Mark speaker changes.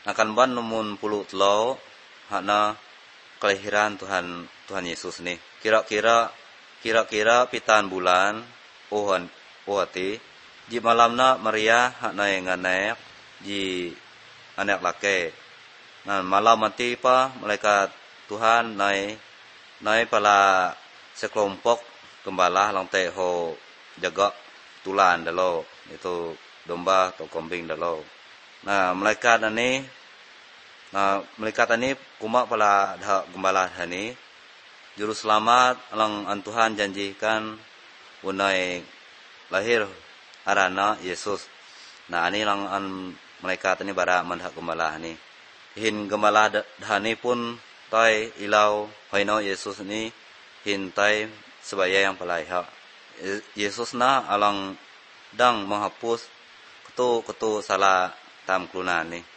Speaker 1: akan ban namun puluh telo hakna kelahiran Tuhan Yesus ni. Kira-kira pitan bulan ohati di malamna Maria hakna yang anak di anak laki. Nah, malam mati pa malaikat Tuhan naik pala sekelompok gembala lang ho jaga tulan dalo itu domba atau kambing dalo. Nah, malaikat ini kuma pala gembala hani juru selamat lang an Tuhan janjikan unai lahir arana Yesus. Nah, ani lang an malaikat ini bara manhak gembala hani. Hin gembala hani pun tay ilaw haino Yesus ni hintai sebaya yang palaiha. Yesus na alang dang menghapus ketu salah tam klunan ni.